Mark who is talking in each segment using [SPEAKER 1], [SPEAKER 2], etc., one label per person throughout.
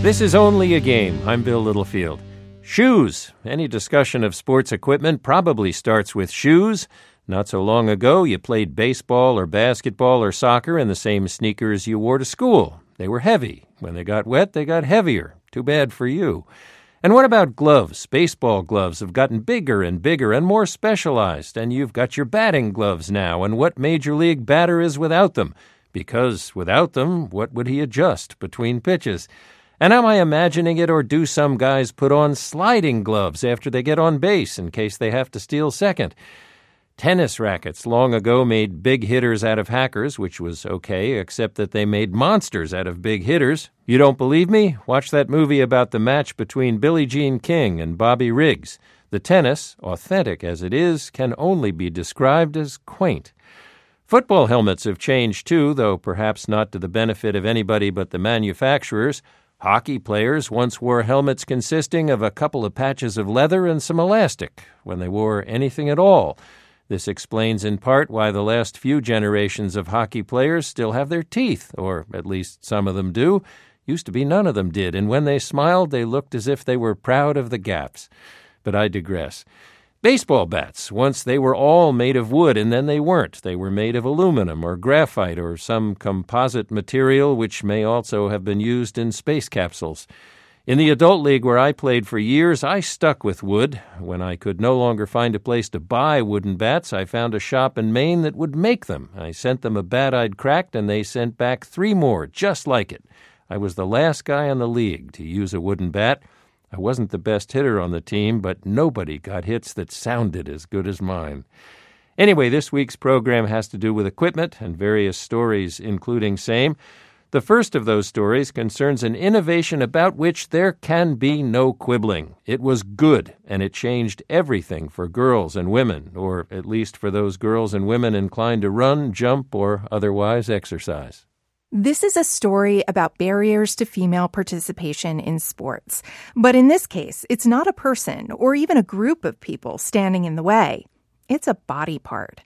[SPEAKER 1] This is Only a Game. I'm Bill Littlefield. Shoes. Any discussion of sports equipment probably starts with shoes. Not so long ago, you played baseball or basketball or soccer in the same sneakers you wore to school. They were heavy. When they got wet, they got heavier. Too bad for you. And what about gloves? Baseball gloves have gotten bigger and bigger and more specialized, and you've got your batting gloves now. And what Major League batter is without them? Because without them, what would he adjust between pitches? And am I imagining it, or do some guys put on sliding gloves after they get on base in case they have to steal second? Tennis rackets long ago made big hitters out of hackers, which was okay, except that they made monsters out of big hitters. You don't believe me? Watch that movie about the match between Billie Jean King and Bobby Riggs. The tennis, authentic as it is, can only be described as quaint. Football helmets have changed too, though perhaps not to the benefit of anybody but the manufacturers. Hockey players once wore helmets consisting of a couple of patches of leather and some elastic, when they wore anything at all. This explains in part why the last few generations of hockey players still have their teeth, or at least some of them do. Used to be none of them did, and when they smiled, they looked as if they were proud of the gaps. But I digress. Baseball bats. Once they were all made of wood, and then they weren't. They were made of aluminum or graphite or some composite material which may also have been used in space capsules. In the adult league where I played for years, I stuck with wood. When I could no longer find a place to buy wooden bats, I found a shop in Maine that would make them. I sent them a bat I'd cracked, and they sent back 3 more just like it. I was the last guy in the league to use a wooden bat. I wasn't the best hitter on the team, but nobody got hits that sounded as good as mine. Anyway, this week's program has to do with equipment and various stories, including same. The first of those stories concerns an innovation about which there can be no quibbling. It was good, and it changed everything for girls and women, or at least for those girls and women inclined to run, jump, or otherwise exercise.
[SPEAKER 2] This is a story about barriers to female participation in sports. But in this case, it's not a person or even a group of people standing in the way. It's a body part.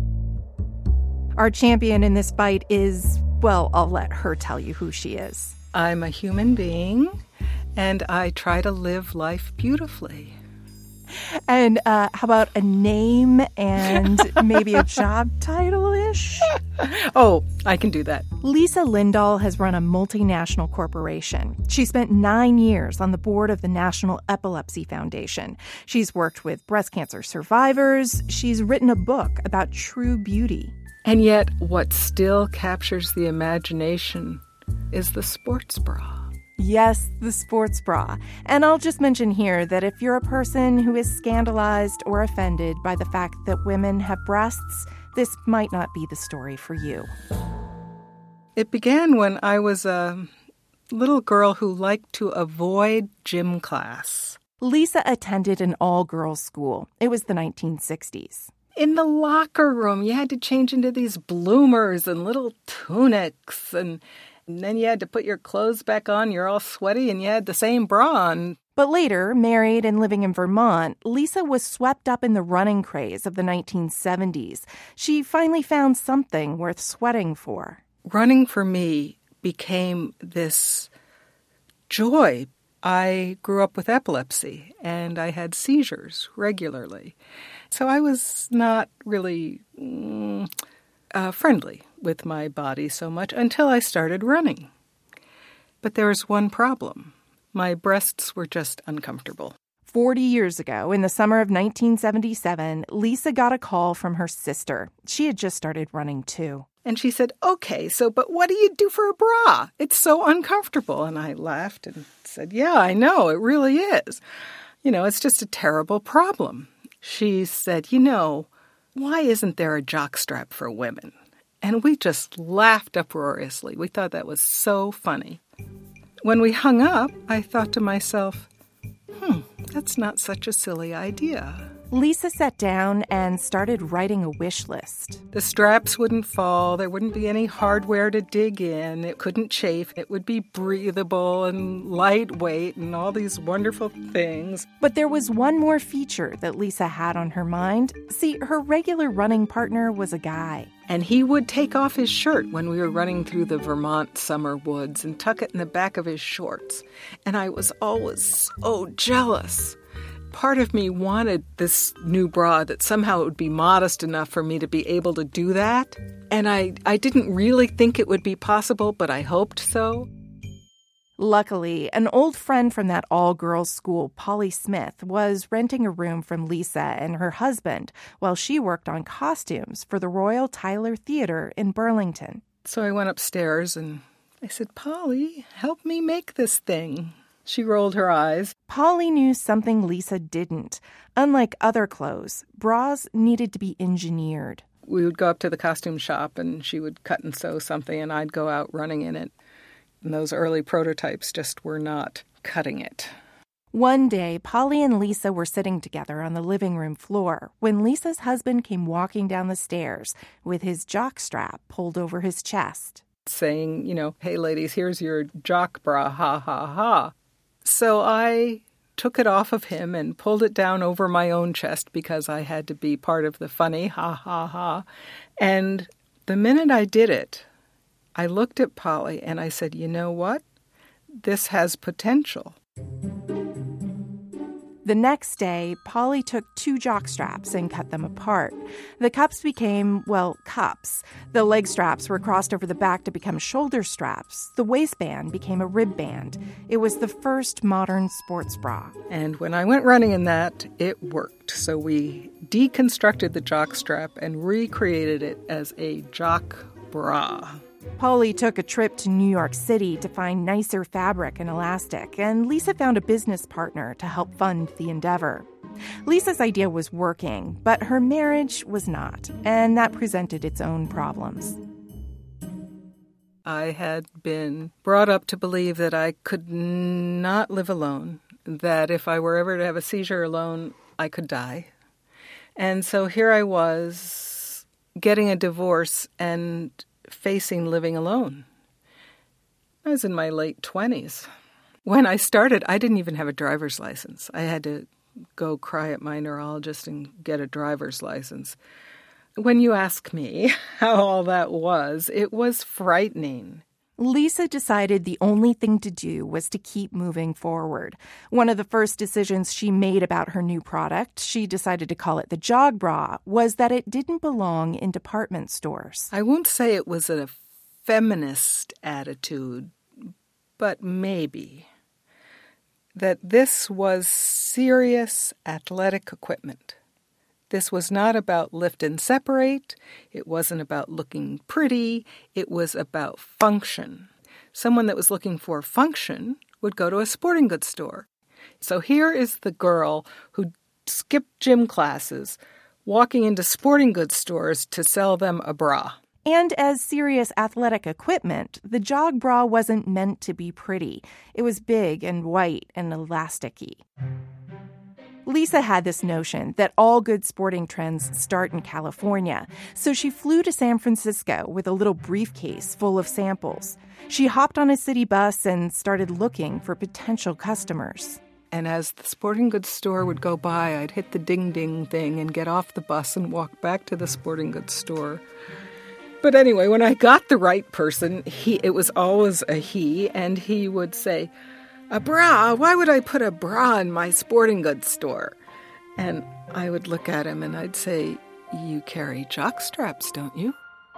[SPEAKER 2] Our champion in this fight is, well, I'll let her tell you who she is.
[SPEAKER 3] I'm a human being, and I try to live life beautifully.
[SPEAKER 2] And how about a name and maybe a job title-ish?
[SPEAKER 3] Oh, I can do that.
[SPEAKER 2] Lisa Lindahl has run a multinational corporation. She spent 9 years on the board of the National Epilepsy Foundation. She's worked with breast cancer survivors. She's written a book about true beauty.
[SPEAKER 3] And yet, what still captures the imagination is the sports bra.
[SPEAKER 2] Yes, the sports bra. And I'll just mention here that if you're a person who is scandalized or offended by the fact that women have breasts, this might not be the story for you.
[SPEAKER 3] It began when I was a little girl who liked to avoid gym class.
[SPEAKER 2] Lisa attended an all-girls school. It was the 1960s.
[SPEAKER 3] In the locker room, you had to change into these bloomers and little tunics, and then you had to put your clothes back on. You're all sweaty, and you had the same bra on.
[SPEAKER 2] But later, married and living in Vermont, Lisa was swept up in the running craze of the 1970s. She finally found something worth sweating for.
[SPEAKER 3] Running for me became this joy. I grew up with epilepsy, and I had seizures regularly. So I was not really friendly with my body so much until I started running. But there was one problem. My breasts were just uncomfortable.
[SPEAKER 2] 40 years ago, in the summer of 1977, Lisa got a call from her sister. She had just started running too.
[SPEAKER 3] And she said, okay, but what do you do for a bra? It's so uncomfortable. And I laughed and said, yeah, I know, it really is. It's just a terrible problem. She said, why isn't there a jockstrap for women? And we just laughed uproariously. We thought that was so funny. When we hung up, I thought to myself, that's not such a silly idea.
[SPEAKER 2] Lisa sat down and started writing a wish list.
[SPEAKER 3] The straps wouldn't fall. There wouldn't be any hardware to dig in. It couldn't chafe. It would be breathable and lightweight and all these wonderful things.
[SPEAKER 2] But there was one more feature that Lisa had on her mind. See, her regular running partner was a guy.
[SPEAKER 3] And he would take off his shirt when we were running through the Vermont summer woods and tuck it in the back of his shorts. And I was always so jealous. Part of me wanted this new bra that somehow it would be modest enough for me to be able to do that. And I didn't really think it would be possible, but I hoped so.
[SPEAKER 2] Luckily, an old friend from that all-girls school, Polly Smith, was renting a room from Lisa and her husband while she worked on costumes for the Royal Tyler Theater in Burlington.
[SPEAKER 3] So I went upstairs and I said, "Polly, help me make this thing." She rolled her eyes.
[SPEAKER 2] Polly knew something Lisa didn't. Unlike other clothes, bras needed to be engineered.
[SPEAKER 3] We would go up to the costume shop and she would cut and sew something and I'd go out running in it. And those early prototypes just were not cutting it.
[SPEAKER 2] One day, Polly and Lisa were sitting together on the living room floor when Lisa's husband came walking down the stairs with his jockstrap pulled over his chest.
[SPEAKER 3] Saying, "Hey ladies, here's your jock bra, ha ha ha." So I took it off of him and pulled it down over my own chest because I had to be part of the funny, ha ha ha. And the minute I did it, I looked at Polly and I said, "You know what? This has potential."
[SPEAKER 2] The next day, Polly took 2 jockstraps and cut them apart. The cups became, cups. The leg straps were crossed over the back to become shoulder straps. The waistband became a rib band. It was the first modern sports bra.
[SPEAKER 3] And when I went running in that, it worked. So we deconstructed the jockstrap and recreated it as a jock bra.
[SPEAKER 2] Polly took a trip to New York City to find nicer fabric and elastic, and Lisa found a business partner to help fund the endeavor. Lisa's idea was working, but her marriage was not, and that presented its own problems.
[SPEAKER 3] I had been brought up to believe that I could not live alone, that if I were ever to have a seizure alone, I could die. And so here I was getting a divorce and facing living alone. I was in my late 20s. When I started, I didn't even have a driver's license. I had to go cry at my neurologist and get a driver's license. When you ask me how all that was, it was frightening.
[SPEAKER 2] Lisa decided the only thing to do was to keep moving forward. One of the first decisions she made about her new product, she decided to call it the Jog Bra, was that it didn't belong in department stores.
[SPEAKER 3] I won't say it was a feminist attitude, but maybe. That this was serious athletic equipment. This was not about lift and separate. It wasn't about looking pretty. It was about function. Someone that was looking for function would go to a sporting goods store. So here is the girl who skipped gym classes, walking into sporting goods stores to sell them a bra.
[SPEAKER 2] And as serious athletic equipment, the Jog Bra wasn't meant to be pretty. It was big and white and elasticy. Lisa had this notion that all good sporting trends start in California, so she flew to San Francisco with a little briefcase full of samples. She hopped on a city bus and started looking for potential customers.
[SPEAKER 3] And as the sporting goods store would go by, I'd hit the ding-ding thing and get off the bus and walk back to the sporting goods store. But anyway, when I got the right person, it was always a he, and he would say, "A bra? Why would I put a bra in my sporting goods store?" And I would look at him and I'd say, "You carry jock straps, don't you?"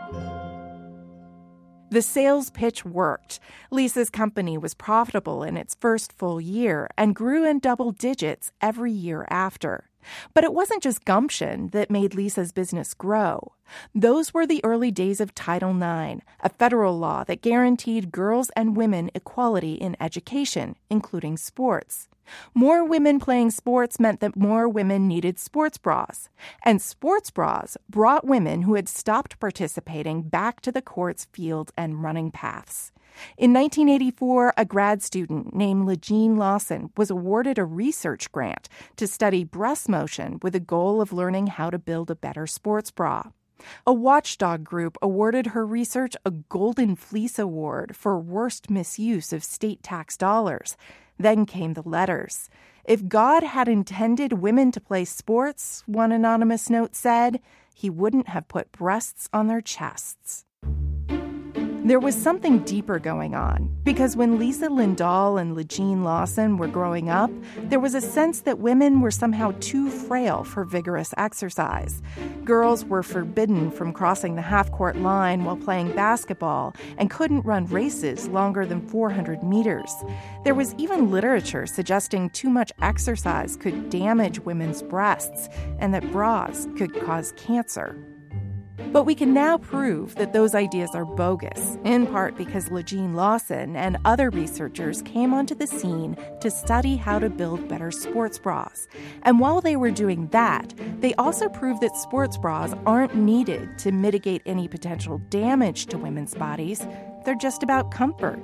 [SPEAKER 2] The sales pitch worked. Lisa's company was profitable in its first full year and grew in double digits every year after. But it wasn't just gumption that made Lisa's business grow. Those were the early days of Title IX, a federal law that guaranteed girls and women equality in education, including sports. More women playing sports meant that more women needed sports bras. And sports bras brought women who had stopped participating back to the courts, fields, and running paths. In 1984, a grad student named LaJean Lawson was awarded a research grant to study breast motion with the goal of learning how to build a better sports bra. A watchdog group awarded her research a Golden Fleece Award for worst misuse of state tax dollars. Then came the letters. If God had intended women to play sports, one anonymous note said, he wouldn't have put breasts on their chests. There was something deeper going on, because when Lisa Lindahl and LaJean Lawson were growing up, there was a sense that women were somehow too frail for vigorous exercise. Girls were forbidden from crossing the half-court line while playing basketball and couldn't run races longer than 400 meters. There was even literature suggesting too much exercise could damage women's breasts and that bras could cause cancer. But we can now prove that those ideas are bogus, in part because LaJean Lawson and other researchers came onto the scene to study how to build better sports bras. And while they were doing that, they also proved that sports bras aren't needed to mitigate any potential damage to women's bodies. They're just about comfort.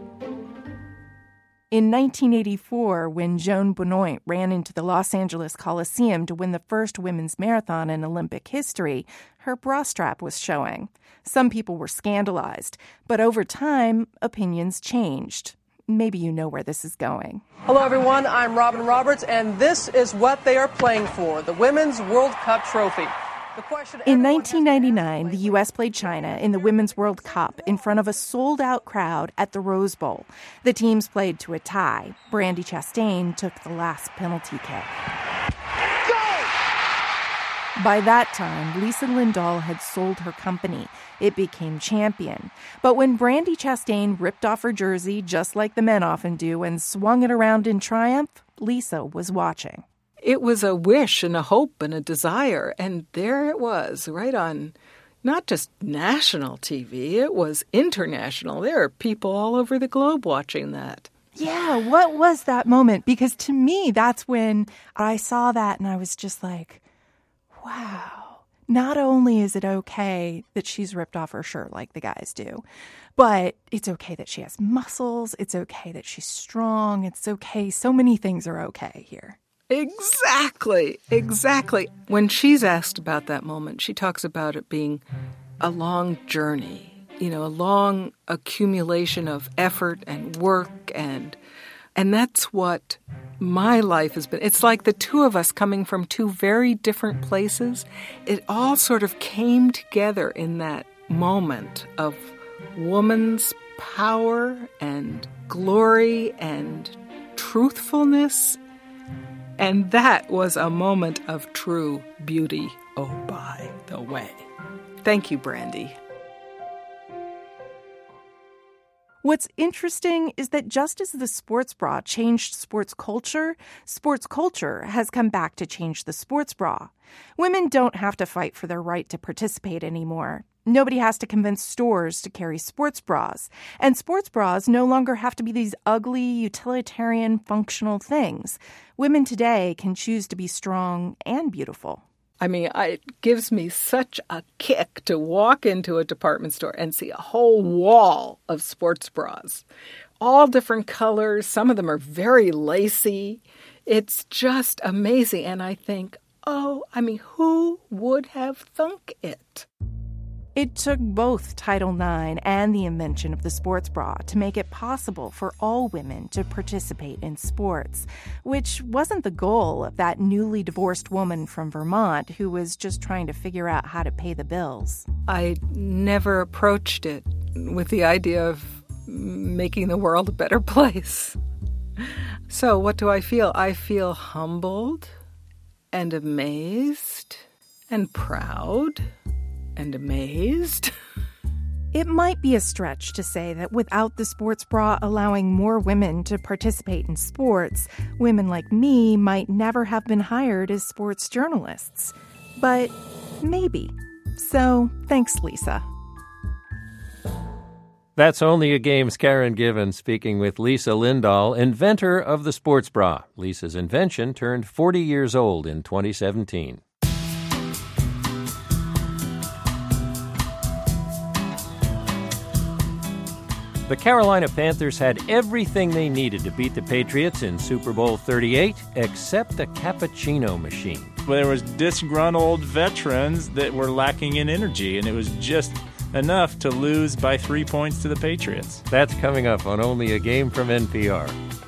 [SPEAKER 2] In 1984, when Joan Benoit ran into the Los Angeles Coliseum to win the first women's marathon in Olympic history, her bra strap was showing. Some people were scandalized, but over time, opinions changed. Maybe you know where this is going.
[SPEAKER 4] Hello, everyone. I'm Robin Roberts, and this is what they are playing for, the Women's World Cup trophy.
[SPEAKER 2] In 1999, the U.S. played China in the Women's World Cup in front of a sold-out crowd at the Rose Bowl. The teams played to a tie. Brandi Chastain took the last penalty kick. Go! By that time, Lisa Lindahl had sold her company. It became champion. But when Brandi Chastain ripped off her jersey, just like the men often do, and swung it around in triumph, Lisa was watching.
[SPEAKER 3] It was a wish and a hope and a desire, and there it was, right on not just national TV, it was international. There are people all over the globe watching that.
[SPEAKER 2] Yeah, what was that moment? Because to me, that's when I saw that and I was just like, wow. Not only is it okay that she's ripped off her shirt like the guys do, but it's okay that she has muscles. It's okay that she's strong. It's okay. So many things are okay here.
[SPEAKER 3] Exactly. When she's asked about that moment, she talks about it being a long journey, a long accumulation of effort and work, and that's what my life has been. It's like the two of us coming from two very different places. It all sort of came together in that moment of woman's power and glory and truthfulness. And that was a moment of true beauty, oh, by the way. Thank you, Brandi.
[SPEAKER 2] What's interesting is that just as the sports bra changed sports culture has come back to change the sports bra. Women don't have to fight for their right to participate anymore. Nobody has to convince stores to carry sports bras. And sports bras no longer have to be these ugly, utilitarian, functional things. Women today can choose to be strong and beautiful.
[SPEAKER 3] I mean, it gives me such a kick to walk into a department store and see a whole wall of sports bras. All different colors. Some of them are very lacy. It's just amazing. And I think, who would have thunk it?
[SPEAKER 2] It took both Title IX and the invention of the sports bra to make it possible for all women to participate in sports, which wasn't the goal of that newly divorced woman from Vermont who was just trying to figure out how to pay the bills.
[SPEAKER 3] I never approached it with the idea of making the world a better place. So what do I feel? I feel humbled and amazed and proud. And amazed.
[SPEAKER 2] It might be a stretch to say that without the sports bra allowing more women to participate in sports, women like me might never have been hired as sports journalists. But maybe. So, thanks, Lisa.
[SPEAKER 1] That's Only a Game's Karen Given speaking with Lisa Lindahl, inventor of the sports bra. Lisa's invention turned 40 years old in 2017. The Carolina Panthers had everything they needed to beat the Patriots in Super Bowl 38, except a cappuccino machine.
[SPEAKER 5] There was disgruntled veterans that were lacking in energy, and it was just enough to lose by 3 points to the Patriots.
[SPEAKER 1] That's coming up on Only a Game from NPR.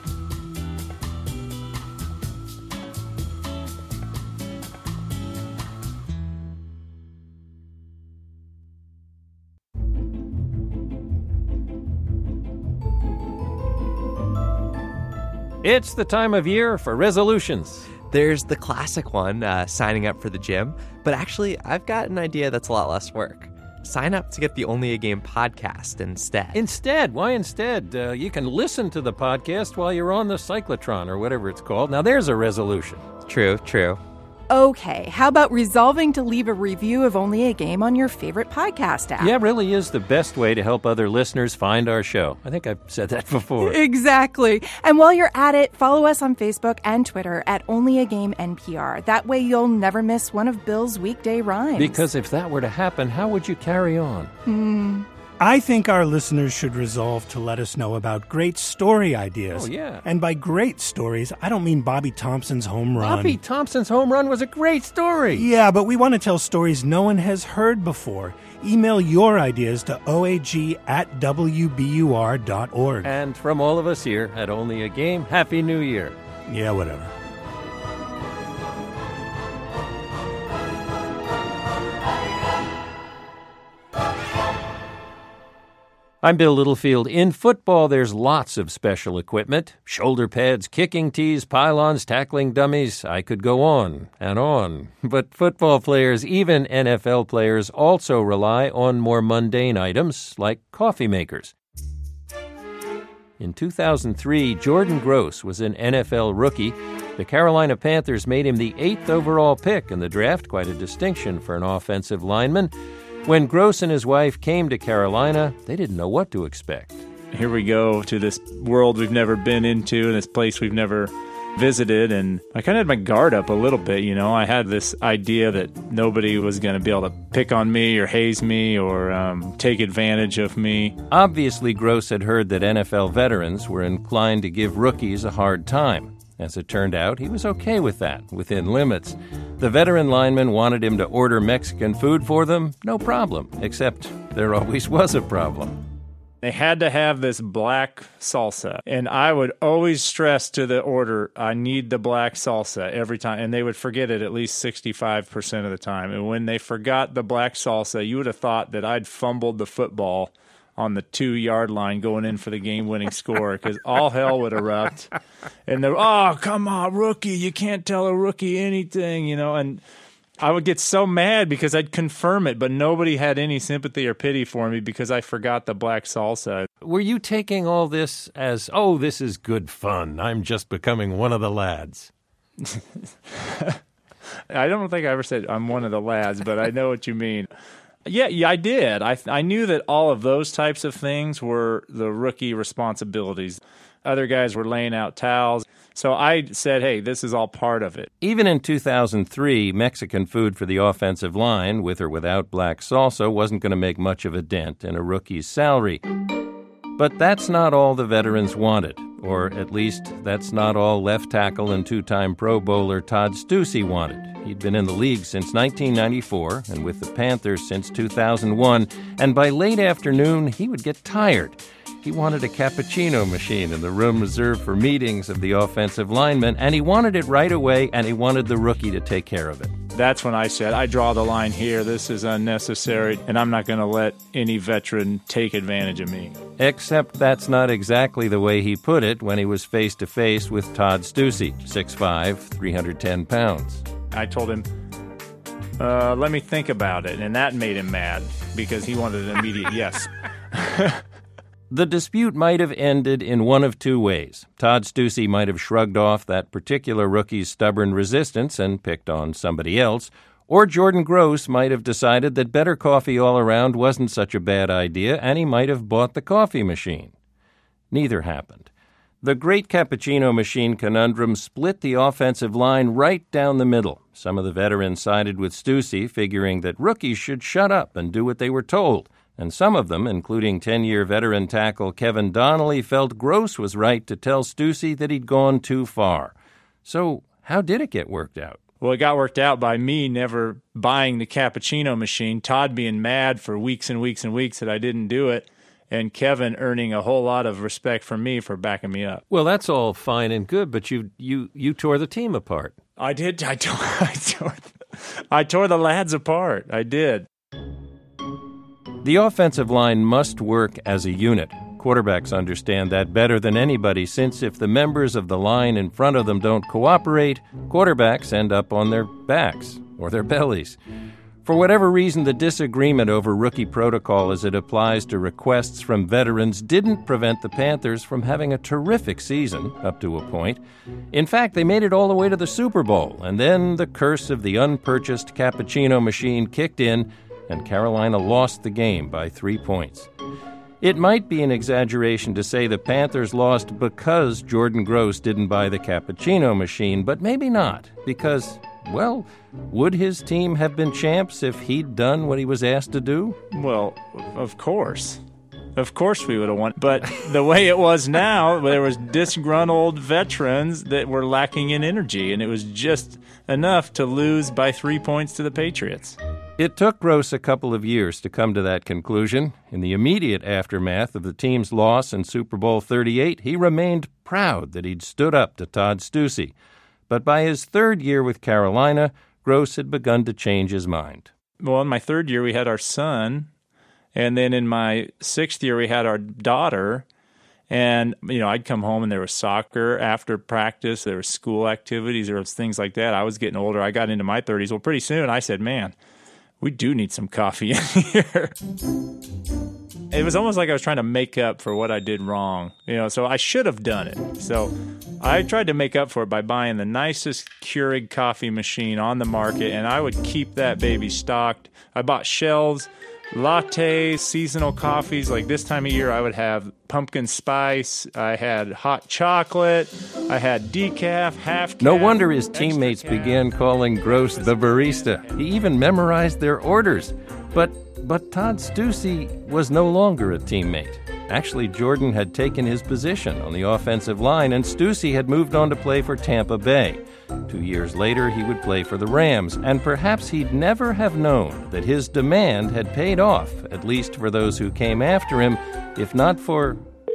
[SPEAKER 1] It's the time of year for resolutions.
[SPEAKER 6] There's the classic one, signing up for the gym. But actually, I've got an idea that's a lot less work. Sign up to get the Only a Game podcast instead.
[SPEAKER 1] Instead? Why instead? You can listen to the podcast while you're on the cyclotron or whatever it's called. Now, there's a resolution.
[SPEAKER 6] True.
[SPEAKER 2] Okay, how about resolving to leave a review of Only a Game on your favorite podcast app?
[SPEAKER 1] Yeah, it really is the best way to help other listeners find our show. I think I've said that before.
[SPEAKER 2] Exactly. And while you're at it, follow us on Facebook and Twitter at Only a Game NPR. That way you'll never miss one of Bill's weekday rhymes.
[SPEAKER 1] Because if that were to happen, how would you carry on?
[SPEAKER 7] I think our listeners should resolve to let us know about great story ideas.
[SPEAKER 1] Oh, yeah.
[SPEAKER 7] And by great stories, I don't mean Bobby Thompson's home run.
[SPEAKER 1] Bobby Thompson's home run was a great story.
[SPEAKER 7] Yeah, but we want to tell stories no one has heard before. Email your ideas to oag@wbur.org.
[SPEAKER 1] And from all of us here at Only a Game, Happy New Year.
[SPEAKER 7] Yeah, whatever.
[SPEAKER 1] I'm Bill Littlefield. In football, there's lots of special equipment. Shoulder pads, kicking tees, pylons, tackling dummies. I could go on and on. But football players, even NFL players, also rely on more mundane items like coffee makers. In 2003, Jordan Gross was an NFL rookie. The Carolina Panthers made him the 8th overall pick in the draft, quite a distinction for an offensive lineman. When Gross and his wife came to Carolina, they didn't know what to expect.
[SPEAKER 5] Here we go to this world we've never been into and this place we've never visited, and I kind of had my guard up a little bit, you know. I had this idea that nobody was going to be able to pick on me or haze me or take advantage of me.
[SPEAKER 1] Obviously, Gross had heard that NFL veterans were inclined to give rookies a hard time. As it turned out, he was okay with that, within limits. The veteran lineman wanted him to order Mexican food for them, no problem, except there always was a problem.
[SPEAKER 5] They had to have this black salsa, and I would always stress to the order, I need the black salsa every time, and they would forget it at least 65% of the time. And when they forgot the black salsa, you would have thought that I'd fumbled the football on the 2-yard line going in for the game-winning score, because all hell would erupt. And they're, oh, come on, rookie, you can't tell a rookie anything, you know. And I would get so mad because I'd confirm it, but nobody had any sympathy or pity for me because I forgot the black salsa.
[SPEAKER 1] Were you taking all this as, oh, this is good fun, I'm just becoming one of the lads?
[SPEAKER 5] I don't think I ever said I'm one of the lads, but I know what you mean. Yeah, I did. I knew that all of those types of things were the rookie responsibilities. Other guys were laying out towels. So I said, hey, this is all part of it.
[SPEAKER 1] Even in 2003, Mexican food for the offensive line, with or without black salsa, wasn't going to make much of a dent in a rookie's salary. But that's not all the veterans wanted, or at least that's not all left tackle and 2-time Pro Bowler Todd Stussy wanted. He'd been in the league since 1994 and with the Panthers since 2001, and by late afternoon, he would get tired. He wanted a cappuccino machine in the room reserved for meetings of the offensive linemen, and he wanted it right away, and he wanted the rookie to take care of it.
[SPEAKER 5] That's when I said, I draw the line here. This is unnecessary, and I'm not going to let any veteran take advantage of me.
[SPEAKER 1] Except that's not exactly the way he put it when he was face-to-face with Todd Stussy, 6'5", 310 pounds.
[SPEAKER 5] I told him, let me think about it, and that made him mad because he wanted an immediate yes.
[SPEAKER 1] The dispute might have ended in one of two ways. Todd Stussy might have shrugged off that particular rookie's stubborn resistance and picked on somebody else, Or Jordan Gross might have decided that better coffee all around wasn't such a bad idea, and he might have bought the coffee machine. Neither happened. The great cappuccino machine conundrum split the offensive line right down the middle. Some of the veterans sided with Stussy, figuring that rookies should shut up and do what they were told. And some of them, including 10-year veteran tackle Kevin Donnelly, felt Gross was right to tell Stussy that he'd gone too far. So how did it get worked out?
[SPEAKER 5] Well, it got worked out by me never buying the cappuccino machine, Todd being mad for weeks and weeks and weeks that I didn't do it, and Kevin earning a whole lot of respect from me for backing me up.
[SPEAKER 1] Well, that's all fine and good, but you tore the team apart.
[SPEAKER 5] I did. I tore the lads apart. I did.
[SPEAKER 1] The offensive line must work as a unit. Quarterbacks understand that better than anybody, since if the members of the line in front of them don't cooperate, quarterbacks end up on their backs or their bellies. For whatever reason, the disagreement over rookie protocol as it applies to requests from veterans didn't prevent the Panthers from having a terrific season, up to a point. In fact, they made it all the way to the Super Bowl, and then the curse of the unpurchased cappuccino machine kicked in, and Carolina lost the game by 3 points. It might be an exaggeration to say the Panthers lost because Jordan Gross didn't buy the cappuccino machine, but maybe not, because, well, would his team have been champs if he'd done what he was asked to do?
[SPEAKER 5] Well, of course. Of course we would have won. But the way it was now, there was disgruntled veterans that were lacking in energy, and it was just enough to lose by 3 points to the Patriots.
[SPEAKER 1] It took Gross a couple of years to come to that conclusion. In the immediate aftermath of the team's loss in Super Bowl 38, he remained proud that he'd stood up to Todd Stussy. But by his third year with Carolina, Gross had begun to change his mind.
[SPEAKER 5] Well, in my third year, we had our son, and then in my sixth year, we had our daughter. And, I'd come home and there was soccer after practice, there was school activities, there was things like that. I was getting older. I got into my 30s. Well, pretty soon I said, man, we do need some coffee in here. It was almost like I was trying to make up for what I did wrong, so I should have done it. So I tried to make up for it by buying the nicest Keurig coffee machine on the market, and I would keep that baby stocked. I bought shelves, lattes, seasonal coffees. Like this time of year, I would have pumpkin spice. I had hot chocolate. I had decaf, half cap.
[SPEAKER 1] No wonder his teammates began calling Gross the barista. He even memorized their orders. But Todd Stussy was no longer a teammate. Actually, Jordan had taken his position on the offensive line, and Stussy had moved on to play for Tampa Bay. 2 years later, he would play for the Rams, and perhaps he'd never have known that his demand had paid off, at least for those who came after him, if not for...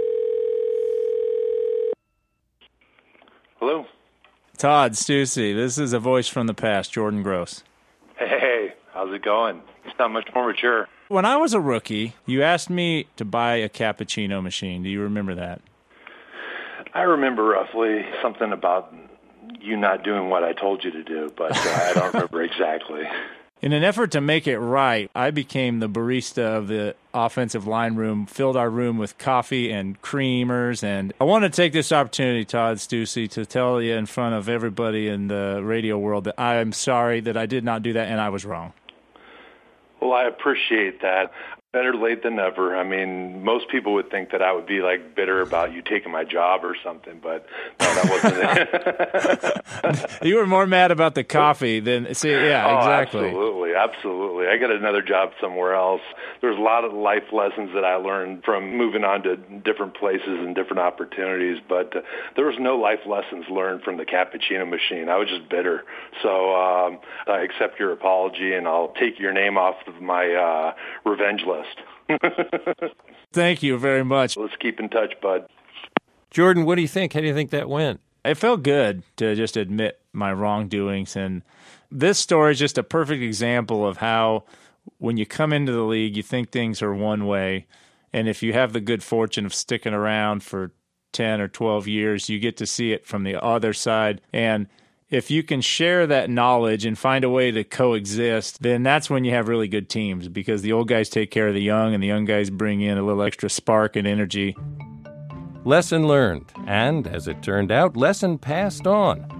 [SPEAKER 8] Hello?
[SPEAKER 5] Todd Stussy, this is a voice from the past, Jordan Gross.
[SPEAKER 8] Hey, how's it going? You sound much more mature.
[SPEAKER 5] When I was a rookie, you asked me to buy a cappuccino machine. Do you remember that?
[SPEAKER 8] I remember roughly something about you not doing what I told you to do, but I don't remember exactly.
[SPEAKER 5] In an effort to make it right, I became the barista of the offensive line room, filled our room with coffee and creamers, and I want to take this opportunity, Todd Stussy, to tell you in front of everybody in the radio world that I am sorry that I did not do that and I was wrong.
[SPEAKER 8] Well, I appreciate that. Better late than never. I mean, most people would think that I would be bitter about you taking my job or something, but no, that wasn't it.
[SPEAKER 5] You were more mad about the coffee than exactly.
[SPEAKER 8] Absolutely. I got another job somewhere else. There's a lot of life lessons that I learned from moving on to different places and different opportunities, but there was no life lessons learned from the cappuccino machine. I was just bitter. So I accept your apology, and I'll take your name off of my revenge list.
[SPEAKER 5] Thank you very much.
[SPEAKER 8] Let's keep in touch, bud.
[SPEAKER 1] Jordan, what do you think? How do you think that went?
[SPEAKER 5] It felt good to just admit my wrongdoings, and this story is just a perfect example of how when you come into the league, you think things are one way, and if you have the good fortune of sticking around for 10 or 12 years, you get to see it from the other side, and if you can share that knowledge and find a way to coexist, then that's when you have really good teams, because the old guys take care of the young and the young guys bring in a little extra spark and energy.
[SPEAKER 1] Lesson learned, and as it turned out, lesson passed on.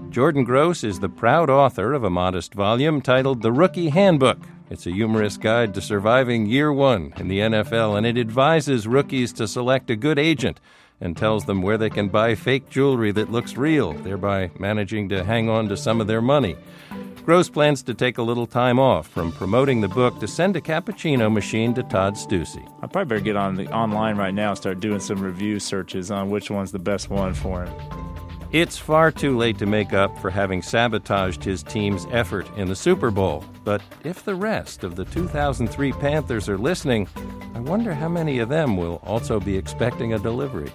[SPEAKER 1] Jordan Gross is the proud author of a modest volume titled The Rookie Handbook. It's a humorous guide to surviving year one in the NFL, and it advises rookies to select a good agent and tells them where they can buy fake jewelry that looks real, thereby managing to hang on to some of their money. Gross plans to take a little time off from promoting the book to send a cappuccino machine to Todd Stussy.
[SPEAKER 5] I probably better get on online right now and start doing some review searches on which one's the best one for him.
[SPEAKER 1] It's far too late to make up for having sabotaged his team's effort in the Super Bowl. But if the rest of the 2003 Panthers are listening, I wonder how many of them will also be expecting a delivery.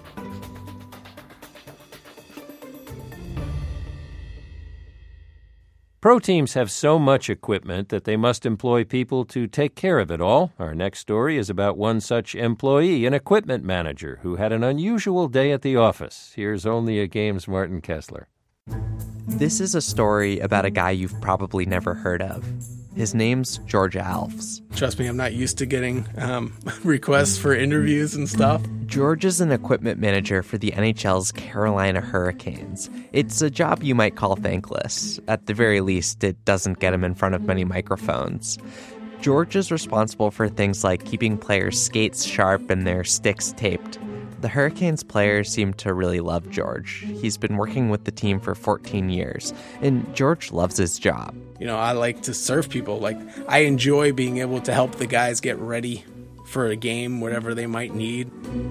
[SPEAKER 1] Pro teams have so much equipment that they must employ people to take care of it all. Our next story is about one such employee, an equipment manager, who had an unusual day at the office. Here's Only a Game's Martin Kessler.
[SPEAKER 6] This is a story about a guy you've probably never heard of. His name's George Alves.
[SPEAKER 9] Trust me, I'm not used to getting requests for interviews and stuff.
[SPEAKER 6] George is an equipment manager for the NHL's Carolina Hurricanes. It's a job you might call thankless. At the very least, it doesn't get him in front of many microphones. George is responsible for things like keeping players' skates sharp and their sticks taped. The Hurricanes players seem to really love George. He's been working with the team for 14 years, and George loves his job.
[SPEAKER 9] You know, I like to serve people. I enjoy being able to help the guys get ready for a game, whatever they might need.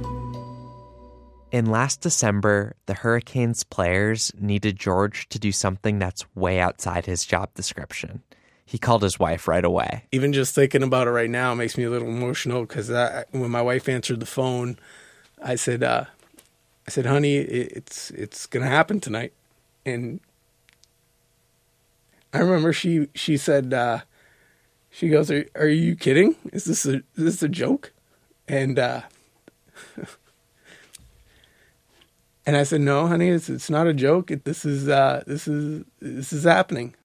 [SPEAKER 6] In last December, the Hurricanes players needed George to do something that's way outside his job description. He called his wife right away.
[SPEAKER 9] Even just thinking about it right now makes me a little emotional because when my wife answered the phone, I said, honey, it's going to happen tonight. And I remember she said, she goes, are you kidding? Is this a joke? And and I said, no, honey, it's not a joke. This is happening.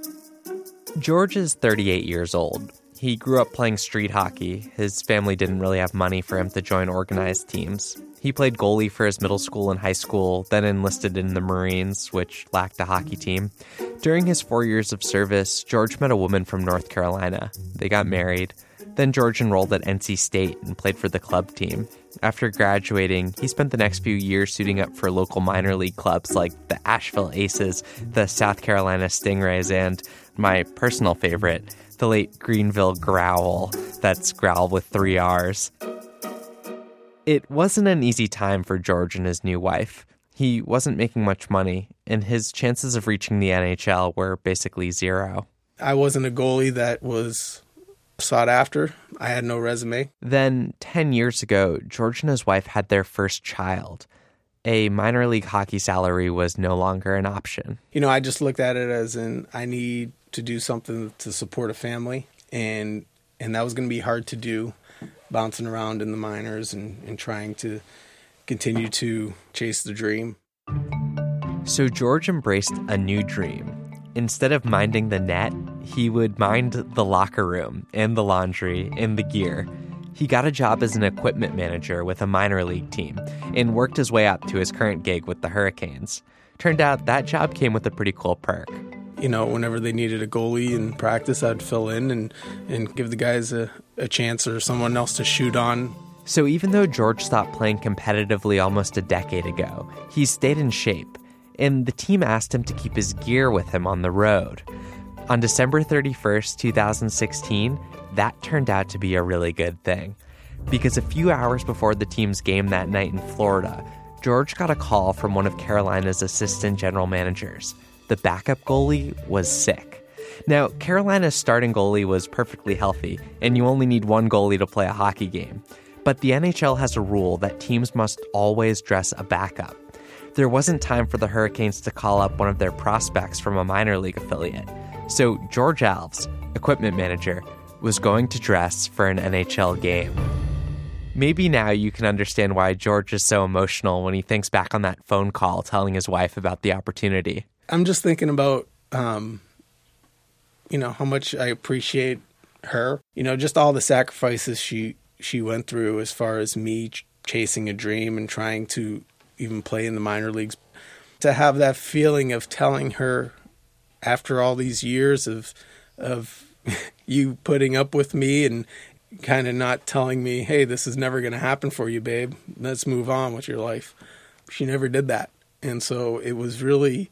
[SPEAKER 6] George is 38 years old. He grew up playing street hockey. His family didn't really have money for him to join organized teams. He played goalie for his middle school and high school, then enlisted in the Marines, which lacked a hockey team. During his 4 years of service, George met a woman from North Carolina. They got married. Then George enrolled at NC State and played for the club team. After graduating, he spent the next few years suiting up for local minor league clubs like the Asheville Aces, the South Carolina Stingrays, and my personal favorite, the late Greenville Growl. That's Growl with 3 R's. It wasn't an easy time for George and his new wife. He wasn't making much money, and his chances of reaching the NHL were basically zero.
[SPEAKER 9] I wasn't a goalie that was sought after. I had no resume.
[SPEAKER 6] Then, 10 years ago, George and his wife had their first child. A minor league hockey salary was no longer an option.
[SPEAKER 9] You know, I just looked at it as I need to do something to support a family, and that was going to be hard to do, bouncing around in the minors and trying to continue to chase the dream.
[SPEAKER 6] So George embraced a new dream. Instead of minding the net, he would mind the locker room and the laundry and the gear. He got a job as an equipment manager with a minor league team and worked his way up to his current gig with the Hurricanes. Turned out that job came with a pretty cool perk.
[SPEAKER 9] You know, whenever they needed a goalie in practice, I'd fill in and give the guys a chance or someone else to shoot on.
[SPEAKER 6] So even though George stopped playing competitively almost a decade ago, he stayed in shape, and the team asked him to keep his gear with him on the road. On December 31st, 2016, that turned out to be a really good thing. Because a few hours before the team's game that night in Florida, George got a call from one of Carolina's assistant general managers. The backup goalie was sick. Now, Carolina's starting goalie was perfectly healthy, and you only need one goalie to play a hockey game. But the NHL has a rule that teams must always dress a backup. There wasn't time for the Hurricanes to call up one of their prospects from a minor league affiliate. So George Alves, equipment manager, was going to dress for an NHL game. Maybe now you can understand why George is so emotional when he thinks back on that phone call telling his wife about the opportunity.
[SPEAKER 9] I'm just thinking about, how much I appreciate her. You know, just all the sacrifices she went through as far as me chasing a dream and trying to even play in the minor leagues. to have that feeling of telling her after all these years of you putting up with me and kind of not telling me, hey, this is never going to happen for you, babe. Let's move on with your life. She never did that. And so it was really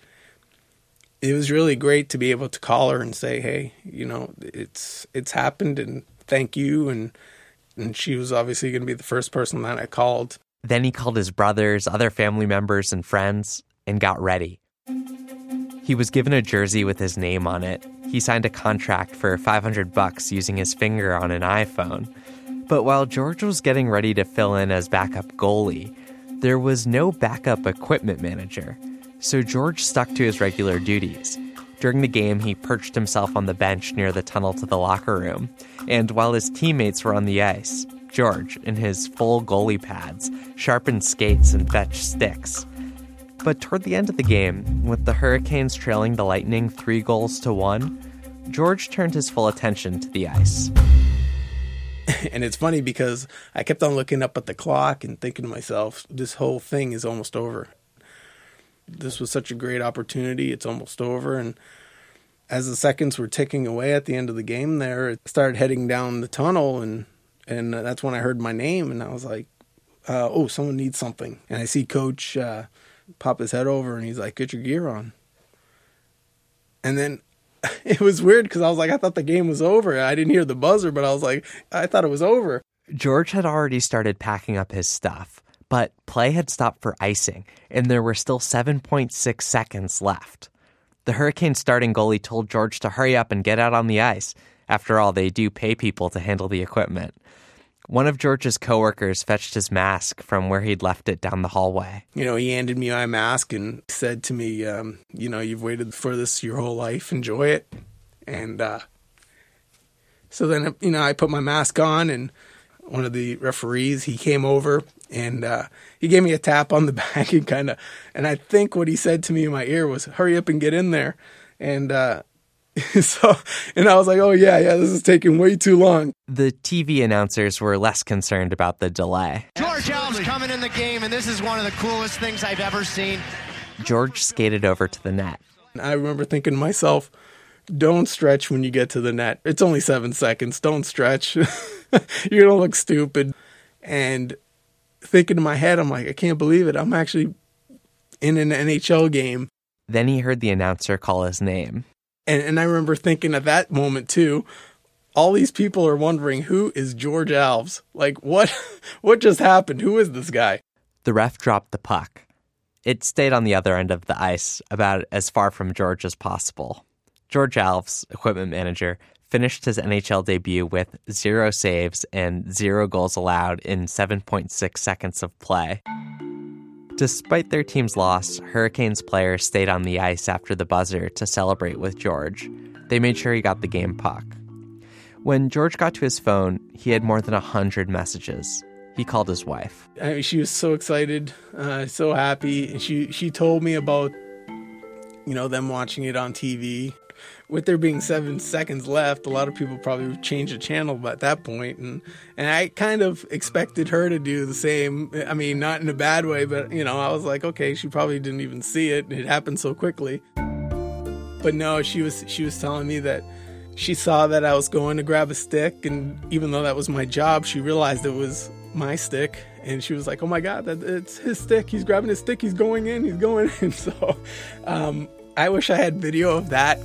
[SPEAKER 9] great to be able to call her and say, hey, you know, it's happened and thank you. And she was obviously going to be the first person that I called.
[SPEAKER 6] Then he called his brothers, other family members, and friends and got ready. He was given a jersey with his name on it. He signed a contract for $500 using his finger on an iPhone. But while George was getting ready to fill in as backup goalie, there was no backup equipment manager. So George stuck to his regular duties. During the game, he perched himself on the bench near the tunnel to the locker room. And while his teammates were on the ice, George, in his full goalie pads, sharpened skates and fetched sticks. But toward the end of the game, with the Hurricanes trailing the Lightning 3-1, George turned his full attention to the ice.
[SPEAKER 9] And it's funny because I kept on looking up at the clock and thinking to myself, this whole thing is almost over. This was such a great opportunity. It's almost over. And as the seconds were ticking away at the end of the game there, it started heading down the tunnel. And that's when I heard my name. And I was like, oh, someone needs something. And I see Coach pop his head over and he's like, get your gear on. And then it was weird because I was like, I thought the game was over. I didn't hear the buzzer, but I was like, I thought it was over.
[SPEAKER 6] George had already started packing up his stuff, but play had stopped for icing, and there were still 7.6 seconds left. The Hurricanes starting goalie told George to hurry up and get out on the ice. After all, they do pay people to handle the equipment. One of George's coworkers fetched his mask from where he'd left it down the hallway.
[SPEAKER 9] You know, he handed me my mask and said to me, you know, you've waited for this your whole life. Enjoy it. And so then, you know, I put my mask on, and one of the referees, he came over and he gave me a tap on the back and I think what he said to me in my ear was, hurry up and get in there. And and I was like, oh, yeah, this is taking way too long.
[SPEAKER 6] The TV announcers were less concerned about the delay.
[SPEAKER 10] George Alves coming in the game, and this is one of the coolest things I've ever seen.
[SPEAKER 6] George skated over to the net.
[SPEAKER 9] I remember thinking to myself, don't stretch when you get to the net. It's only 7 seconds. Don't stretch. You're going to look stupid. And thinking in my head, I'm like, I can't believe it. I'm actually in an NHL game.
[SPEAKER 6] Then he heard the announcer call his name.
[SPEAKER 9] And I remember thinking at that moment, too, all these people are wondering, who is George Alves? Like, what just happened? Who is this guy?
[SPEAKER 6] The ref dropped the puck. It stayed on the other end of the ice, about as far from George as possible. George Alves, equipment manager, finished his NHL debut with 0 saves and 0 goals allowed in 7.6 seconds of play. Despite their team's loss, Hurricanes players stayed on the ice after the buzzer to celebrate with George. They made sure he got the game puck. When George got to his phone, he had more than 100 messages. He called his wife.
[SPEAKER 9] She was so excited, so happy. She told me about, you know, them watching it on TV. With there being 7 seconds left, a lot of people probably would change the channel at that point. And I kind of expected her to do the same. I mean, not in a bad way, but, you know, I was like, okay, she probably didn't even see it. It happened so quickly. But no, she was telling me that she saw that I was going to grab a stick. And even though that was my job, she realized it was my stick. And she was like, oh, my God, it's his stick. He's grabbing his stick. He's going in. So I wish I had video of that.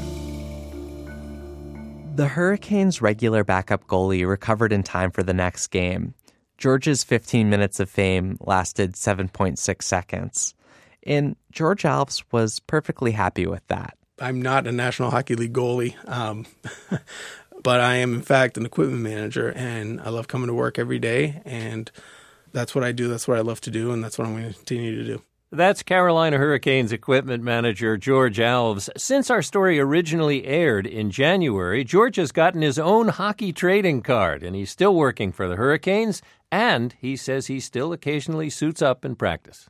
[SPEAKER 6] The Hurricanes' regular backup goalie recovered in time for the next game. George's 15 minutes of fame lasted 7.6 seconds. And George Alves was perfectly happy with that.
[SPEAKER 9] I'm not a National Hockey League goalie, but I am, in fact, an equipment manager, and I love coming to work every day, and that's what I do. That's what I love to do, and that's what I'm going to continue to do.
[SPEAKER 1] That's Carolina Hurricanes equipment manager George Alves. Since our story originally aired in January, George has gotten his own hockey trading card, and he's still working for the Hurricanes, and he says he still occasionally suits up in practice.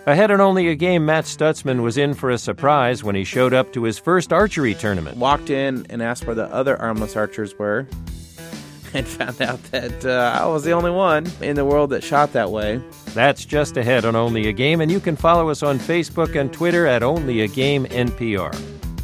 [SPEAKER 1] Ahead on Only a Game, Matt Stutzman was in for a surprise when he showed up to his first archery tournament.
[SPEAKER 11] Walked in and asked where the other armless archers were and found out that I was the only one in the world that shot that way.
[SPEAKER 1] That's just ahead on Only a Game, and you can follow us on Facebook and Twitter at Only a Game NPR.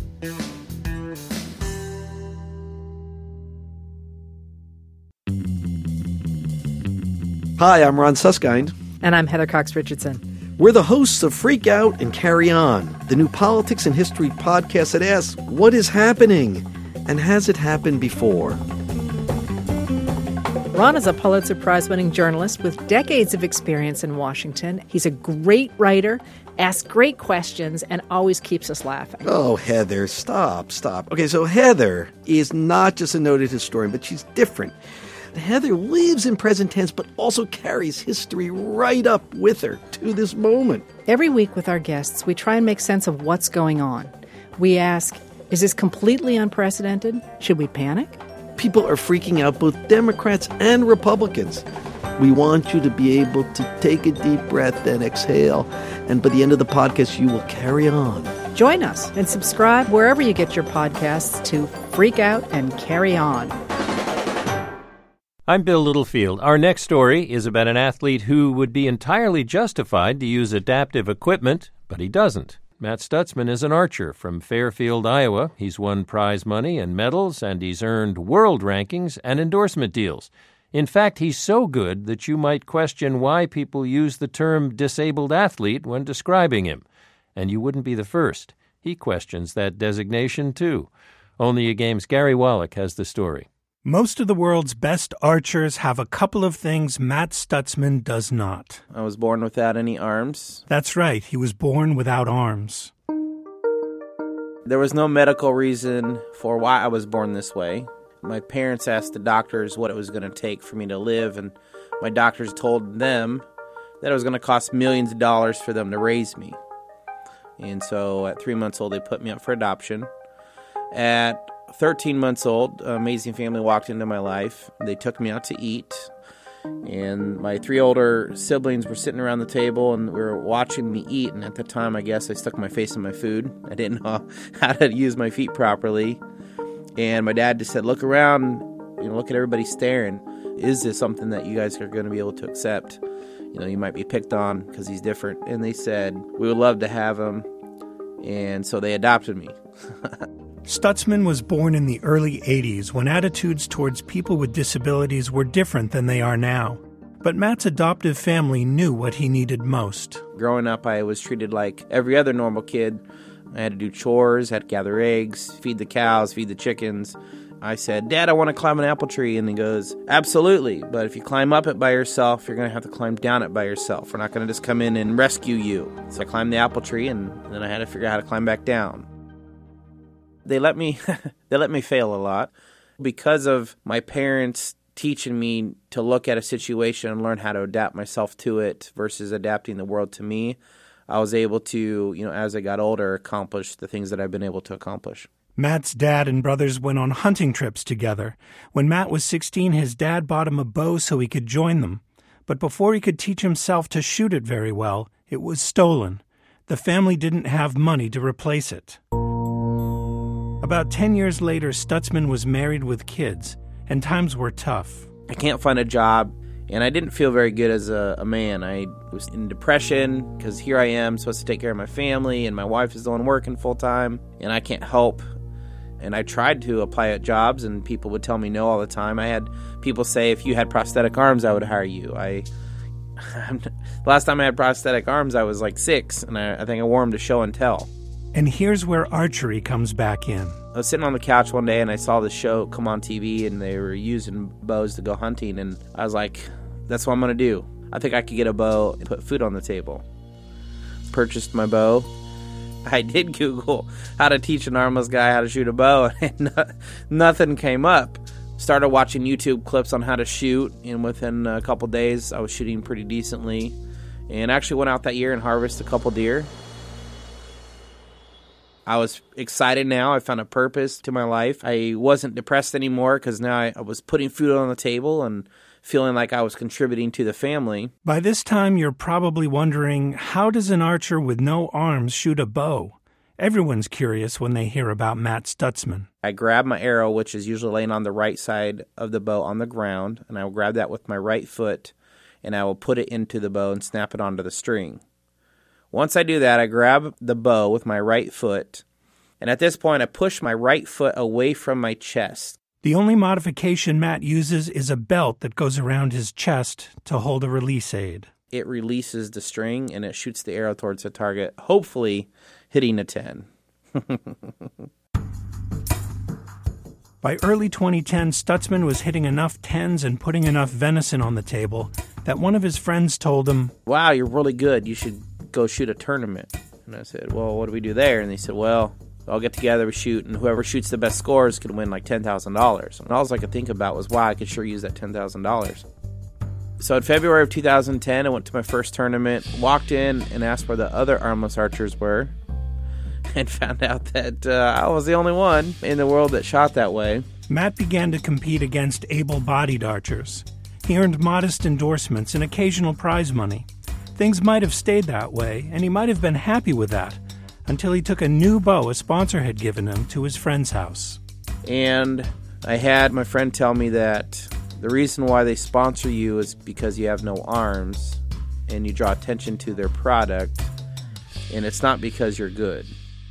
[SPEAKER 12] Hi, I'm Ron Suskind.
[SPEAKER 13] And I'm Heather Cox Richardson.
[SPEAKER 12] We're the hosts of Freak Out and Carry On, the new politics and history podcast that asks, what is happening? And has it happened before?
[SPEAKER 13] Ron is a Pulitzer Prize-winning journalist with decades of experience in Washington. He's a great writer, asks great questions, and always keeps us laughing.
[SPEAKER 12] Oh, Heather, stop. Okay, so Heather is not just a noted historian, but she's different. Heather lives in present tense, but also carries history right up with her to this moment.
[SPEAKER 13] Every week with our guests, we try and make sense of what's going on. We ask, is this completely unprecedented? Should we panic?
[SPEAKER 12] People are freaking out, both Democrats and Republicans. We want you to be able to take a deep breath and exhale, and by the end of the podcast, you will carry on.
[SPEAKER 13] Join us and subscribe wherever you get your podcasts to Freak Out and Carry On.
[SPEAKER 1] I'm Bill Littlefield. Our next story is about an athlete who would be entirely justified to use adaptive equipment, but he doesn't. Matt Stutzman is an archer from Fairfield, Iowa. He's won prize money and medals, and he's earned world rankings and endorsement deals. In fact, he's so good that you might question why people use the term disabled athlete when describing him. And you wouldn't be the first. He questions that designation, too. Only a Game's Gary Wallach has the story.
[SPEAKER 7] Most of the world's best archers have a couple of things Matt Stutzman does not.
[SPEAKER 11] I was born without any arms.
[SPEAKER 7] That's right, he was born without arms.
[SPEAKER 11] There was no medical reason for why I was born this way. My parents asked the doctors what it was going to take for me to live, and my doctors told them that it was going to cost millions of dollars for them to raise me. And so at 3 months old, they put me up for adoption. At 13 months old, an amazing family walked into my life. They took me out to eat, and my 3 older siblings were sitting around the table, and we were watching me eat, and at the time, I guess I stuck my face in my food. I didn't know how to use my feet properly, and my dad just said, look around, look at everybody staring. Is this something that you guys are going to be able to accept? You might be picked on because he's different. And they said, we would love to have him, and so they adopted me.
[SPEAKER 7] Stutzman was born in the early 80s when attitudes towards people with disabilities were different than they are now. But Matt's adoptive family knew what he needed most.
[SPEAKER 11] Growing up, I was treated like every other normal kid. I had to do chores, had to gather eggs, feed the cows, feed the chickens. I said, Dad, I want to climb an apple tree. And he goes, absolutely. But if you climb up it by yourself, you're going to have to climb down it by yourself. We're not going to just come in and rescue you. So I climbed the apple tree, and then I had to figure out how to climb back down. They let me fail a lot because of my parents teaching me to look at a situation and learn how to adapt myself to it versus adapting the world to me. I was able to, as I got older, accomplish the things that I've been able to accomplish.
[SPEAKER 7] Matt's dad and brothers went on hunting trips together. When Matt was 16, his dad bought him a bow so he could join them. But before he could teach himself to shoot it very well, it was stolen. The family didn't have money to replace it. About 10 years later, Stutzman was married with kids, and times were tough.
[SPEAKER 11] I can't find a job, and I didn't feel very good as a man. I was in depression because here I am supposed to take care of my family, and my wife is the one working full-time, and I can't help. And I tried to apply at jobs, and people would tell me no all the time. I had people say, if you had prosthetic arms, I would hire you. Last time I had prosthetic arms, I was like 6, and I think I wore them to show and tell.
[SPEAKER 7] And here's where archery comes back in.
[SPEAKER 11] I was sitting on the couch one day and I saw this show come on TV and they were using bows to go hunting, and I was like, that's what I'm going to do. I think I could get a bow and put food on the table. Purchased my bow. I did Google how to teach an armless guy how to shoot a bow, and nothing came up. Started watching YouTube clips on how to shoot, and within a couple days I was shooting pretty decently, and actually went out that year and harvested a couple deer. I was excited now. I found a purpose to my life. I wasn't depressed anymore because now I was putting food on the table and feeling like I was contributing to the family.
[SPEAKER 7] By this time, you're probably wondering, how does an archer with no arms shoot a bow? Everyone's curious when they hear about Matt Stutzman.
[SPEAKER 11] I grab my arrow, which is usually laying on the right side of the bow on the ground, and I will grab that with my right foot, and I will put it into the bow and snap it onto the string. Once I do that, I grab the bow with my right foot, and at this point, I push my right foot away from my chest.
[SPEAKER 7] The only modification Matt uses is a belt that goes around his chest to hold a release aid.
[SPEAKER 11] It releases the string, and it shoots the arrow towards the target, hopefully hitting a 10.
[SPEAKER 7] By early 2010, Stutzman was hitting enough 10s and putting enough venison on the table that one of his friends told him,
[SPEAKER 11] "Wow, you're really good. You should go shoot a tournament." And I said, "Well, what do we do there?" And they said, "Well, I'll get together, we shoot, and whoever shoots the best scores can win like $10,000. And all I could think about was, wow, I could sure use that $10,000. So in February of 2010, I went to my first tournament, walked in and asked where the other armless archers were, and found out that I was the only one in the world that shot that way.
[SPEAKER 7] Matt began to compete against able-bodied archers. He earned modest endorsements and occasional prize money. Things might have stayed that way, and he might have been happy with that, until he took a new bow a sponsor had given him to his friend's house.
[SPEAKER 11] And I had my friend tell me that the reason why they sponsor you is because you have no arms and you draw attention to their product, and it's not because you're good.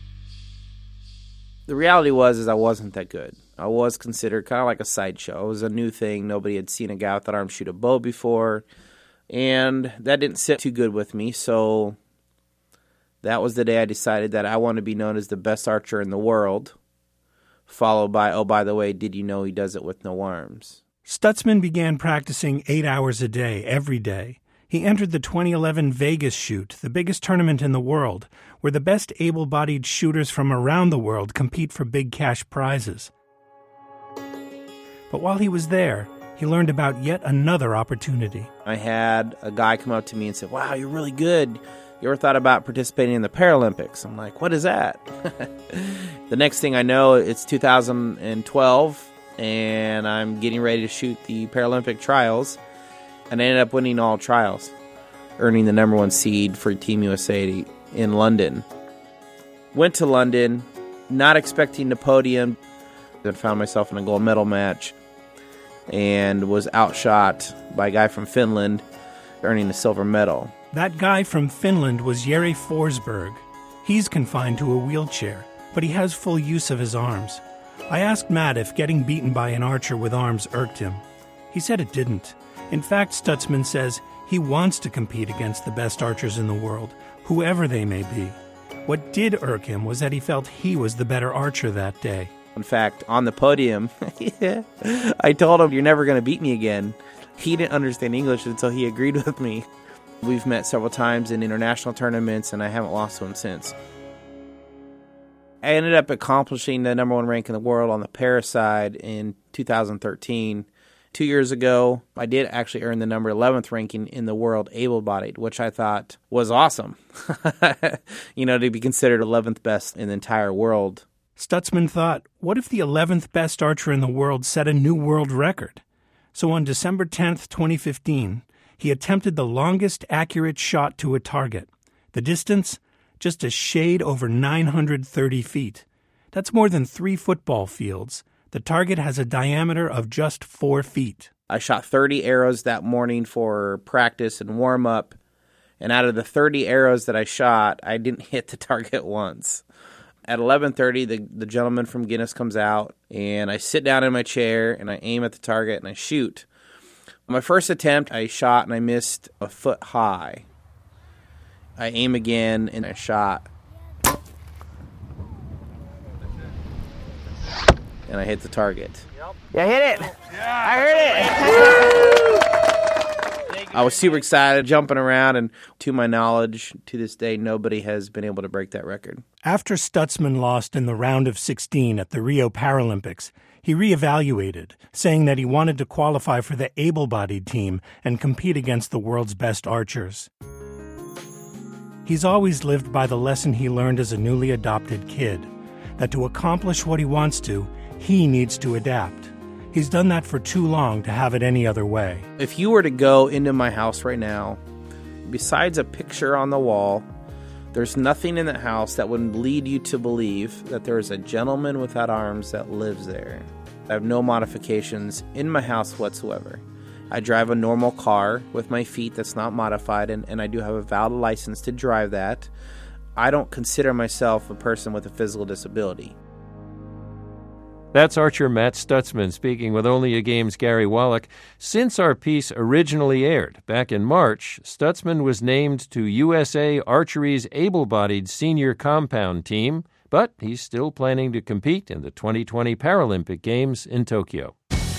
[SPEAKER 11] The reality was I wasn't that good. I was considered kind of like a sideshow. It was a new thing. Nobody had seen a guy with an arm shoot a bow before, and that didn't sit too good with me, so that was the day I decided that I want to be known as the best archer in the world, followed by, oh, by the way, did you know he does it with no arms?
[SPEAKER 7] Stutzman began practicing 8 hours a day, every day. He entered the 2011 Vegas shoot, the biggest tournament in the world, where the best able-bodied shooters from around the world compete for big cash prizes. But while he was there, he learned about yet another opportunity.
[SPEAKER 11] I had a guy come up to me and say, "Wow, you're really good. You ever thought about participating in the Paralympics?" I'm like, "What is that?" The next thing I know, it's 2012, and I'm getting ready to shoot the Paralympic trials, and I ended up winning all trials, earning the number 1 seed for Team USA in London. Went to London, not expecting the podium, then found myself in a gold medal match, and was outshot by a guy from Finland, earning a silver medal.
[SPEAKER 7] That guy from Finland was Jere Forsberg. He's confined to a wheelchair, but he has full use of his arms. I asked Matt if getting beaten by an archer with arms irked him. He said it didn't. In fact, Stutzman says he wants to compete against the best archers in the world, whoever they may be. What did irk him was that he felt he was the better archer that day.
[SPEAKER 11] In fact, on the podium, I told him, "You're never going to beat me again." He didn't understand English until he agreed with me. We've met several times in international tournaments, and I haven't lost to him since. I ended up accomplishing the number 1 rank in the world on the para side in 2013. 2 years ago, I did actually earn the number 11th ranking in the world able-bodied, which I thought was awesome. To be considered 11th best in the entire world.
[SPEAKER 7] Stutzman thought, what if the 11th best archer in the world set a new world record? So on December 10th, 2015, he attempted the longest accurate shot to a target. The distance, just a shade over 930 feet. That's more than 3 football fields. The target has a diameter of just 4 feet.
[SPEAKER 11] I shot 30 arrows that morning for practice and warm-up, and out of the 30 arrows that I shot, I didn't hit the target once. At 11:30, the gentleman from Guinness comes out, and I sit down in my chair, and I aim at the target, and I shoot. On my first attempt, I shot, and I missed a foot high. I aim again, and I shot. And I hit the target.
[SPEAKER 14] You hit it! Yeah. I heard it!
[SPEAKER 11] I was super excited, jumping around, and to my knowledge, to this day, nobody has been able to break that record.
[SPEAKER 7] After Stutzman lost in the round of 16 at the Rio Paralympics, he reevaluated, saying that he wanted to qualify for the able-bodied team and compete against the world's best archers. He's always lived by the lesson he learned as a newly adopted kid, that to accomplish what he wants to, he needs to adapt. He's done that for too long to have it any other way.
[SPEAKER 11] If you were to go into my house right now, besides a picture on the wall, there's nothing in the house that would lead you to believe that there is a gentleman without arms that lives there. I have no modifications in my house whatsoever. I drive a normal car with my feet that's not modified, and I do have a valid license to drive that. I don't consider myself a person with a physical disability.
[SPEAKER 1] That's Archer Matt Stutzman speaking with Only a Game's Gary Wallach. Since our piece originally aired back in March, Stutzman was named to USA Archery's able-bodied senior compound team, but he's still planning to compete in the 2020 Paralympic Games in Tokyo.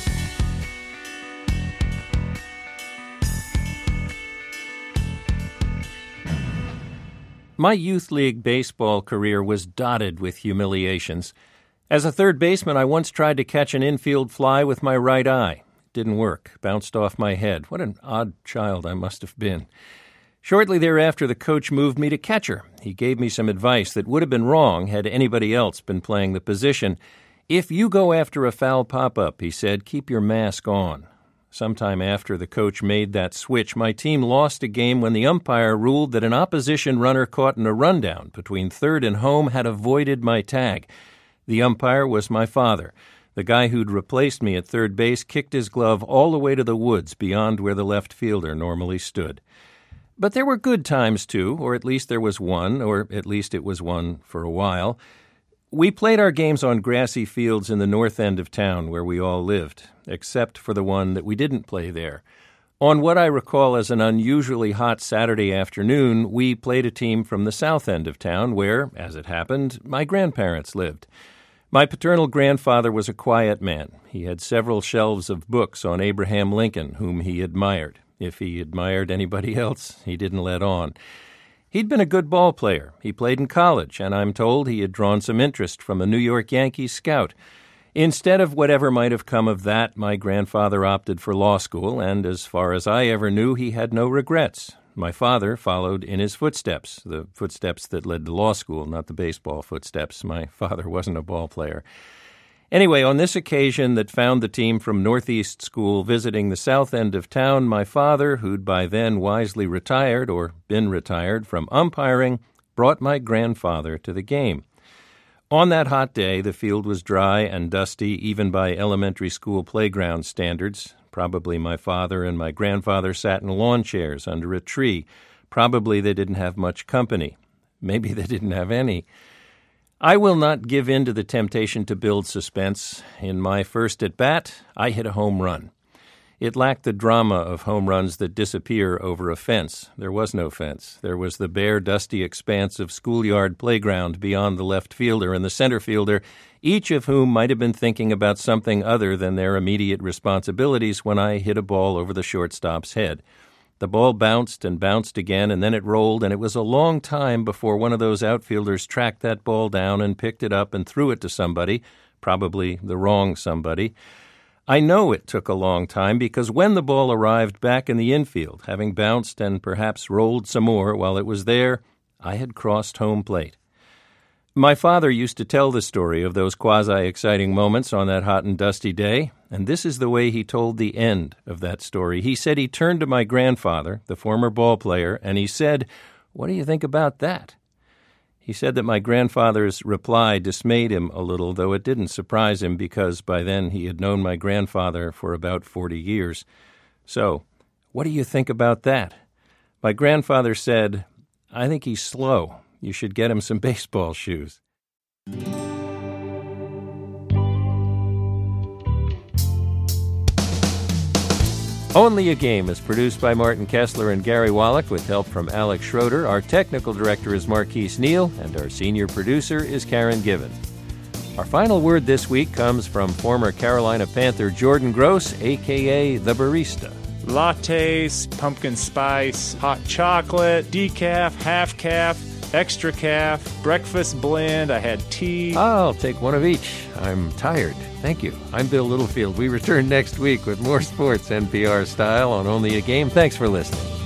[SPEAKER 1] My youth league baseball career was dotted with humiliations. As a third baseman, I once tried to catch an infield fly with my right eye. It didn't work. Bounced off my head. What an odd child I must have been. Shortly thereafter, the coach moved me to catcher. He gave me some advice that would have been wrong had anybody else been playing the position. If you go after a foul pop-up, he said, keep your mask on. Sometime after the coach made that switch, my team lost a game when the umpire ruled that an opposition runner caught in a rundown between third and home had avoided my tag. The umpire was my father. The guy who'd replaced me at third base kicked his glove all the way to the woods beyond where the left fielder normally stood. But there were good times, too, or at least there was one, or at least it was one for a while. We played our games on grassy fields in the north end of town where we all lived, except for the one that we didn't play there. On what I recall as an unusually hot Saturday afternoon, we played a team from the south end of town where, as it happened, my grandparents lived. My paternal grandfather was a quiet man. He had several shelves of books on Abraham Lincoln, whom he admired. If he admired anybody else, he didn't let on. He'd been a good ball player. He played in college, and I'm told he had drawn some interest from a New York Yankees scout. Instead of whatever might have come of that, my grandfather opted for law school, and as far as I ever knew, he had no regrets. My father followed in his footsteps, the footsteps that led to law school, not the baseball footsteps. My father wasn't a ball player. Anyway, on this occasion that found the team from Northeast School visiting the south end of town, my father, who'd by then wisely retired or been retired from umpiring, brought my grandfather to the game. On that hot day, the field was dry and dusty, even by elementary school playground standards. Probably my father and my grandfather sat in lawn chairs under a tree. Probably they didn't have much company. Maybe they didn't have any. I will not give in to the temptation to build suspense. In my first at-bat, I hit a home run. It lacked the drama of home runs that disappear over a fence. There was no fence. There was the bare, dusty expanse of schoolyard playground beyond the left fielder and the center fielder, each of whom might have been thinking about something other than their immediate responsibilities when I hit a ball over the shortstop's head. The ball bounced and bounced again, and then it rolled, and it was a long time before one of those outfielders tracked that ball down and picked it up and threw it to somebody, probably the wrong somebody. I know it took a long time because when the ball arrived back in the infield, having bounced and perhaps rolled some more while it was there, I had crossed home plate. My father used to tell the story of those quasi-exciting moments on that hot and dusty day, and this is the way he told the end of that story. He said he turned to my grandfather, the former ball player, and he said, "What do you think about that?" He said that my grandfather's reply dismayed him a little, though it didn't surprise him because by then he had known my grandfather for about 40 years. So, what do you think about that? My grandfather said, "I think he's slow. You should get him some baseball shoes." Only a Game is produced by Martin Kessler and Gary Wallach with help from Alex Schroeder. Our technical director is Marquise Neal, and our senior producer is Karen Given. Our final word this week comes from former Carolina Panther Jordan Gross, a.k.a. The Barista.
[SPEAKER 5] Lattes, pumpkin spice, hot chocolate, decaf, half calf, extra calf, breakfast blend. I had tea.
[SPEAKER 1] I'll take one of each. I'm tired. Thank you. I'm Bill Littlefield. We return next week with more sports NPR style on Only a Game. Thanks for listening.